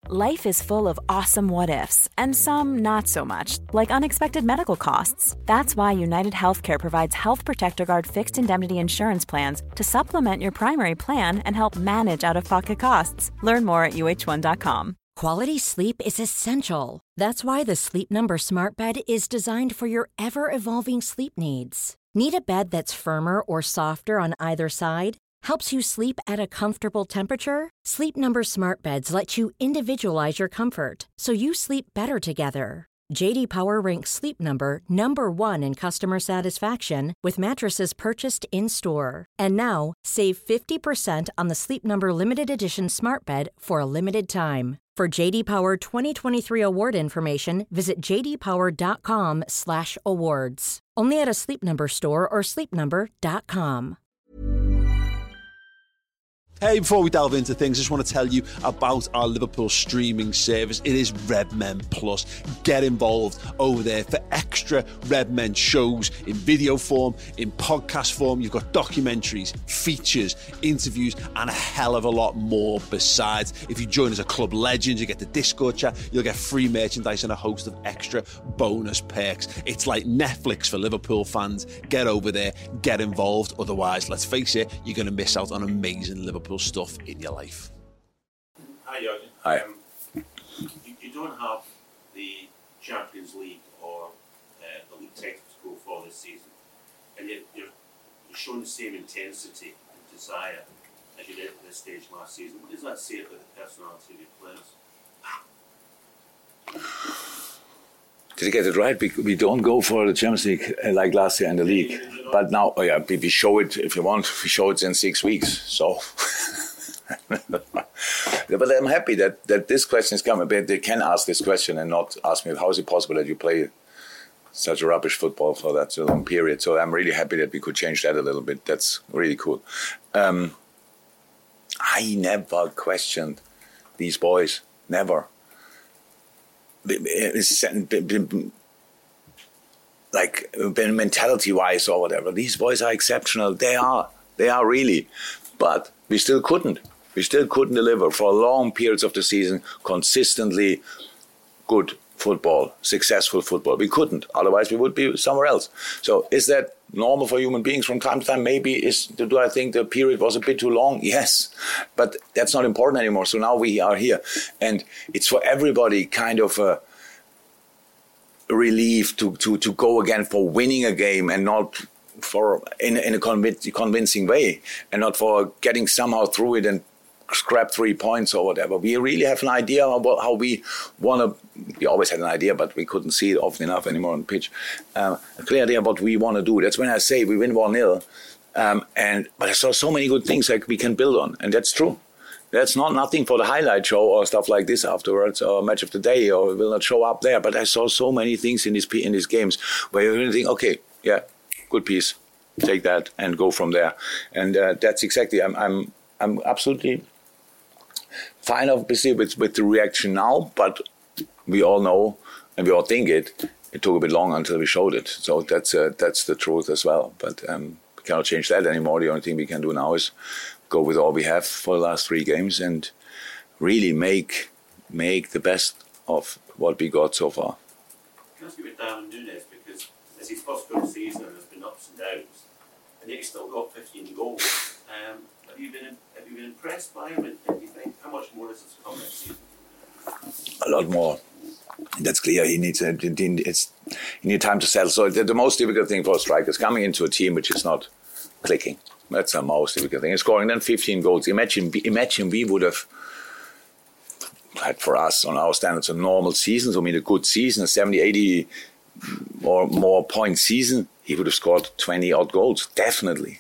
Life is full of awesome what-ifs, and some not so much, like unexpected medical costs. That's why United Healthcare provides Health Protector Guard fixed indemnity insurance plans to supplement your primary plan and help manage out-of-pocket costs. Learn more at uh1.com. Quality sleep is essential. That's why the Sleep Number Smart Bed is designed for your ever-evolving sleep needs. Need a bed that's firmer or softer on either side? Helps you sleep at a comfortable temperature? Sleep Number Smart Beds let you individualize your comfort, so you sleep better together. J.D. Power ranks Sleep Number number 1 in customer satisfaction with mattresses purchased in-store. And now, save 50% on the Sleep Number Limited Edition Smart Bed for a limited time. For J.D. Power 2023 award information, visit jdpower.com/awards. Only at a Sleep Number store or sleepnumber.com. Hey, before we delve into things, I just want to tell you about our Liverpool streaming service. It is Redmen Plus. Get involved over there for extra Redmen shows in video form, in podcast form. You've got documentaries, features, interviews, and a hell of a lot more besides. If you join as a club legend, you get the Discord chat, you'll get free merchandise and a host of extra bonus perks. It's like Netflix for Liverpool fans. Get over there, get involved. Otherwise, let's face it, you're going to miss out on amazing Liverpool stuff in your life. Hi, Jurgen. Hi. You don't have the Champions League or the league title to go for this season, and yet you're showing the same intensity and desire as you did at this stage last season. What does that say about the personality of your players? Did you get it right? We don't go for the Champions League like last year in the league. But now, we show it, if you want, we show it in 6 weeks. So, but I'm happy that this question is coming. But they can ask this question and not ask me, how is it possible that you play such a rubbish football for that long period? So I'm really happy that we could change that a little bit. That's really cool. I never questioned these boys. Never. Like mentality-wise or whatever, these boys are exceptional. They are really, but we still couldn't deliver for long periods of the season consistently good football, successful football. We couldn't, otherwise we would be somewhere else. So is that normal for human beings from time to time? Maybe. Do I think the period was a bit too long? Yes, but that's not important anymore. So now we are here, and it's for everybody kind of a relief to go again for winning a game and not for in a convincing way, and not for getting somehow through it and scrap 3 points or whatever. We really have an idea about how we want to. We always had an idea, but we couldn't see it often enough anymore on the pitch. A clear idea about what we want to do. That's when I say we win 1-0. But I saw so many good things that we can build on, and that's true. That's not nothing for the highlight show or stuff like this afterwards, or match of the day, or it will not show up there. But I saw so many things in these games where you really think, okay, yeah, good piece, take that and go from there. And that's exactly. I'm absolutely fine, obviously, with the reaction now, but we all know and we all think it took a bit long until we showed it. So that's the truth as well. But we cannot change that anymore. The only thing we can do now is go with all we have for the last 3 games and really make the best of what we got so far. Can I ask you about Darwin Núñez, because it's his first good season and there's been ups and downs, and yet he's still got 15 goals. Have you been impressed by him, and do you think how much more is this come next season? A lot more. That's clear. He needs time to settle. So the most difficult thing for a striker is coming into a team which is not clicking. That's the most difficult thing. Scoring then 15 goals. Imagine we would have had, for us on our standards, a normal season. So I mean a good season, a 70, 80 or more point season. He would have scored 20 odd goals. Definitely.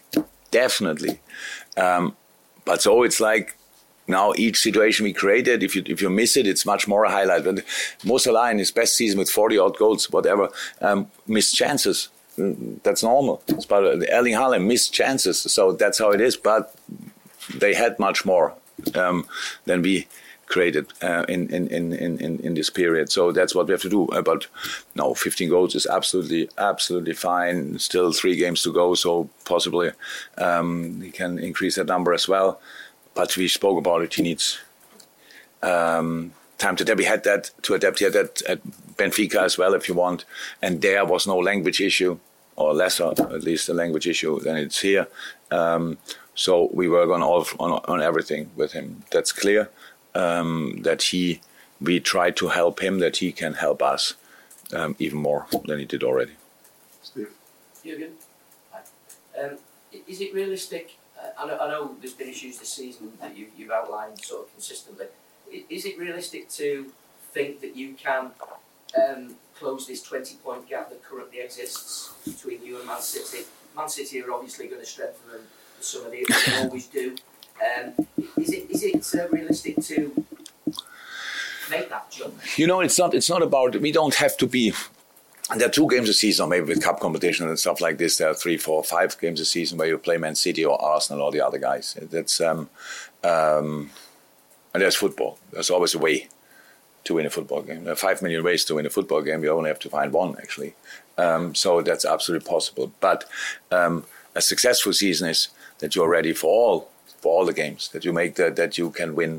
But so it's like now each situation we created, if you miss it, it's much more a highlight. But Mo Salah in his best season with 40 odd goals, whatever, missed chances. That's normal. It's part of Erling Haaland missed chances, so that's how it is. But they had much more than we created in this period. So that's what we have to do. But no, 15 goals is absolutely fine. Still 3 games to go, so possibly he can increase that number as well. But we spoke about it. He needs time to adapt. We had that to adapt here at Benfica as well, if you want. And there was no language issue, or lesser, at least a language issue than it's here. So we work on everything with him. That's clear. We try to help him, that he can help us even more than he did already. Steve? Jürgen? Is it realistic? I know there's been issues this season that you've outlined sort of consistently. Is it realistic to think that you can close this 20-point gap that currently exists between you and Man City? Man City are obviously going to strengthen them for some of the years, they always do. Is it realistic to make that jump? You know, it's not about, we don't have to be. There are 2 games a season, or maybe with cup competition and stuff like this. There are 3, 4, 5 games a season where you play Man City or Arsenal or the other guys. That's and there's football. There's always a way to win a football game. There are 5 million ways to win a football game. You only have to find one, actually. So that's absolutely possible. But a successful season is that you're ready for all the games. That you make that you can win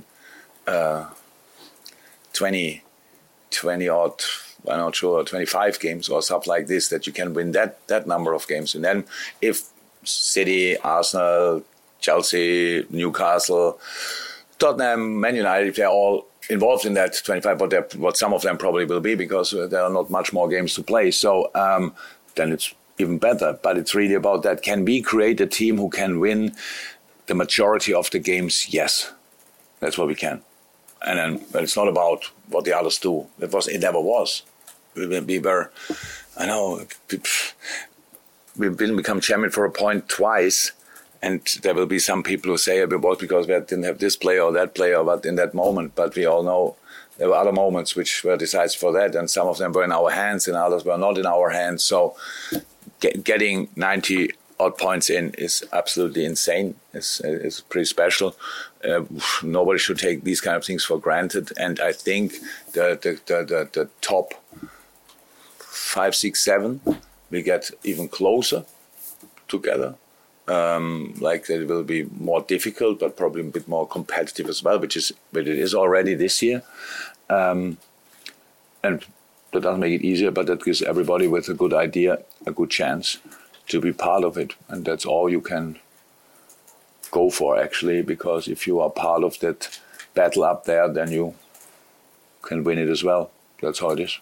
20 odd. I'm not sure, 25 games or stuff like this, that you can win that number of games. And then if City, Arsenal, Chelsea, Newcastle, Tottenham, Man United, if they're all involved in that 25, what some of them probably will be, because there are not much more games to play. So then it's even better. But it's really about that. Can we create a team who can win the majority of the games? Yes, that's what we can. And then, but it's not about what the others do. It never was. We were, I know, we've become champion for a point twice, and there will be some people who say it was because we didn't have this player or that player, but in that moment. But we all know there were other moments which were decisive for that, and some of them were in our hands, and others were not in our hands. So getting 90 odd points in is absolutely insane. It's pretty special. Nobody should take these kind of things for granted. And I think the top 5, 6, 7 will get even closer together. Like it will be more difficult, but probably a bit more competitive as well, but it is already this year. And that doesn't make it easier, but that gives everybody with a good idea a good chance to be part of it. And that's all you can go for, actually, because if you are part of that battle up there, then you can win it as well. That's how it is.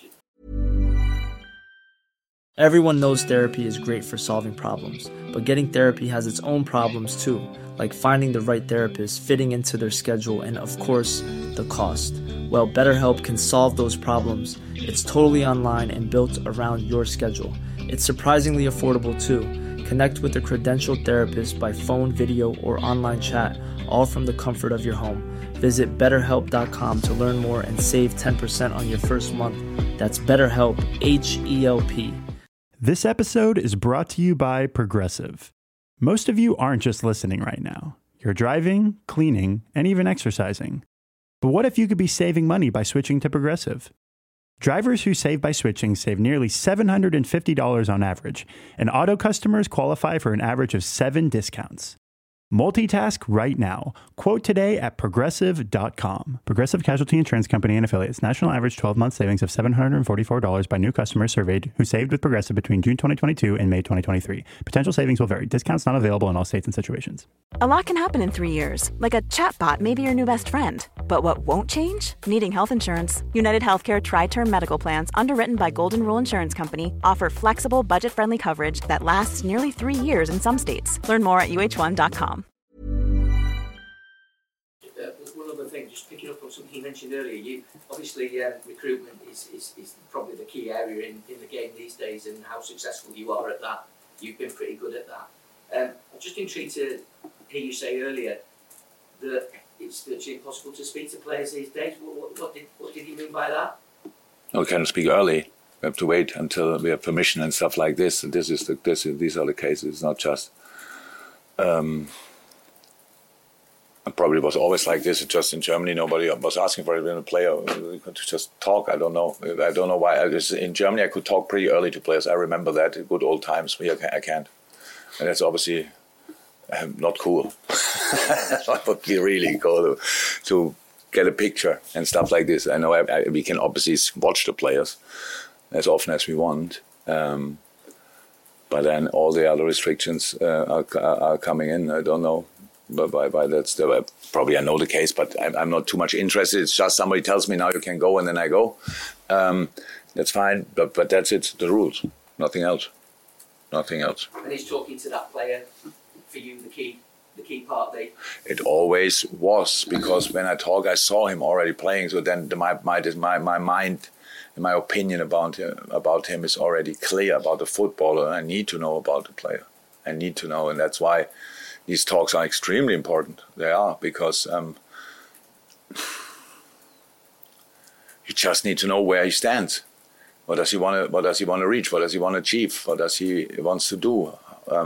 Everyone knows therapy is great for solving problems, but getting therapy has its own problems too, like finding the right therapist, fitting into their schedule, and of course, the cost. Well, BetterHelp can solve those problems. It's totally online and built around your schedule. It's surprisingly affordable too. Connect with a credentialed therapist by phone, video, or online chat, all from the comfort of your home. Visit BetterHelp.com to learn more and save 10% on your first month. That's BetterHelp, H-E-L-P. This episode is brought to you by Progressive. Most of you aren't just listening right now. You're driving, cleaning, and even exercising. But what if you could be saving money by switching to Progressive? Drivers who save by switching save nearly $750 on average, and auto customers qualify for an average of 7 discounts. Multitask right now. Quote today at Progressive.com. Progressive Casualty Insurance Company and Affiliates. National average 12-month savings of $744 by new customers surveyed who saved with Progressive between June 2022 and May 2023. Potential savings will vary. Discounts not available in all states and situations. A lot can happen in 3 years, like a chatbot may be your new best friend. But what won't change? Needing health insurance. United Healthcare Tri-Term Medical Plans, underwritten by Golden Rule Insurance Company, offer flexible, budget-friendly coverage that lasts nearly 3 years in some states. Learn more at UH1.com. One other thing, just picking up on something you mentioned earlier, you obviously recruitment is probably the key area in the game these days, and how successful you are at that. You've been pretty good at that. I'm just intrigued to hear you say earlier that it's virtually impossible to speak to players these days. What did you mean by that? We can't speak early. We have to wait until we have permission and stuff like this. These are the cases. It's not just. It probably was always like this. Just in Germany, nobody was asking for it. When a player we could just talk. I don't know why. In Germany, I could talk pretty early to players. I remember that good old times. Here, I can't, and that's obviously not cool. That would be really cool to get a picture and stuff like this. I know we can obviously watch the players as often as we want, but then all the other restrictions are coming in. I don't know, but by that's probably I know the case, but I'm not too much interested. It's just somebody tells me now you can go, and then I go. That's fine, but that's it. The rules, nothing else. Nothing else. And he's talking to that player. For you, the key part there. It always was, because when I talk, I saw him already playing. So then my mind and my opinion about him is already clear about the footballer. I need to know about the player. I need to know, and that's why these talks are extremely important. They are, because you just need to know where he stands. What does he want to reach? What does he want to achieve? What does he wants to do?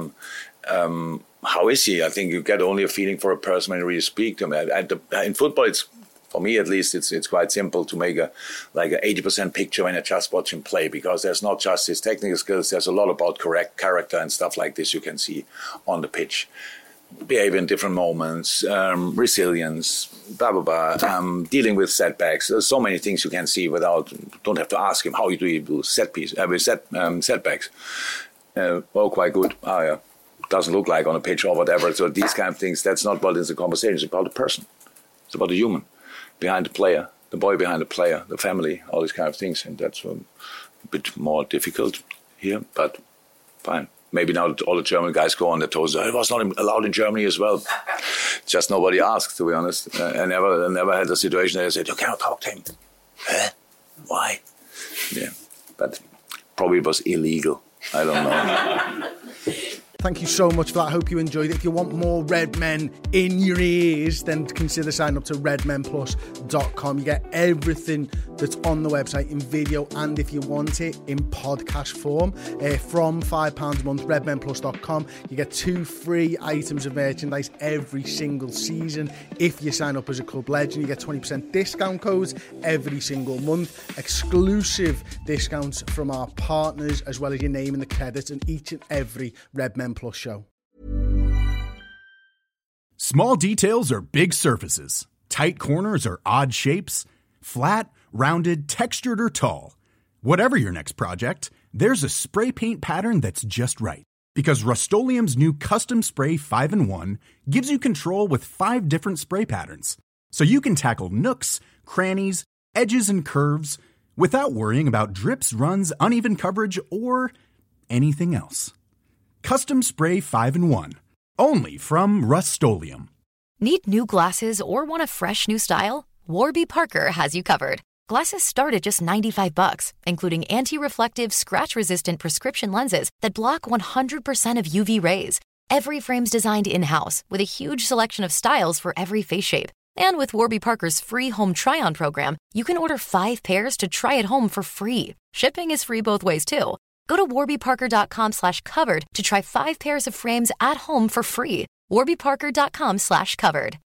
How is he? I think you get only a feeling for a person when you really speak to him. In football, it's, for me at least, it's quite simple to make a 80% picture when I just watch him play, because there's not just his technical skills. There's a lot about correct character and stuff like this you can see on the pitch. Behavior in different moments, resilience, blah, blah, blah, dealing with setbacks. There's so many things you can see don't have to ask him how do you do setbacks. Well, quite good. Oh, yeah. Doesn't look like on a pitch or whatever. So these kind of things, that's not what is the conversation. It's about the person. It's about the human behind the player, the boy behind the player, the family, all these kind of things. And that's a bit more difficult here, but fine. Maybe now all the German guys go on their toes. It was not allowed in Germany as well. Just nobody asked, to be honest. I never had a situation where they said, you cannot talk to him. Huh? Why? Yeah, but probably it was illegal. I don't know. Thank you so much for that. I hope you enjoyed it. If you want more Red Men in your ears, then consider signing up to redmenplus.com. You get everything that's on the website in video, and if you want it in podcast form, from £5 a month, redmenplus.com. You get 2 free items of merchandise every single season. If you sign up as a club legend, you get 20% discount codes every single month. Exclusive discounts from our partners, as well as your name and the credits in each and every Red Men Plus show. Small details are big surfaces. Tight corners are odd shapes. Flat, rounded, textured, or tall. Whatever your next project, there's a spray paint pattern that's just right. Because Rust-Oleum's new Custom Spray 5-in-1 gives you control with 5 different spray patterns. So you can tackle nooks, crannies, edges, and curves without worrying about drips, runs, uneven coverage, or anything else. Custom Spray 5-in-1. Only from Rust-Oleum. Need new glasses or want a fresh new style? Warby Parker has you covered. Glasses start at just $95, including anti-reflective, scratch-resistant prescription lenses that block 100% of UV rays. Every frame's designed in-house with a huge selection of styles for every face shape. And with Warby Parker's free home try-on program, you can order 5 pairs to try at home for free. Shipping is free both ways, too. Go to warbyparker.com/covered to try 5 pairs of frames at home for free. warbyparker.com/covered.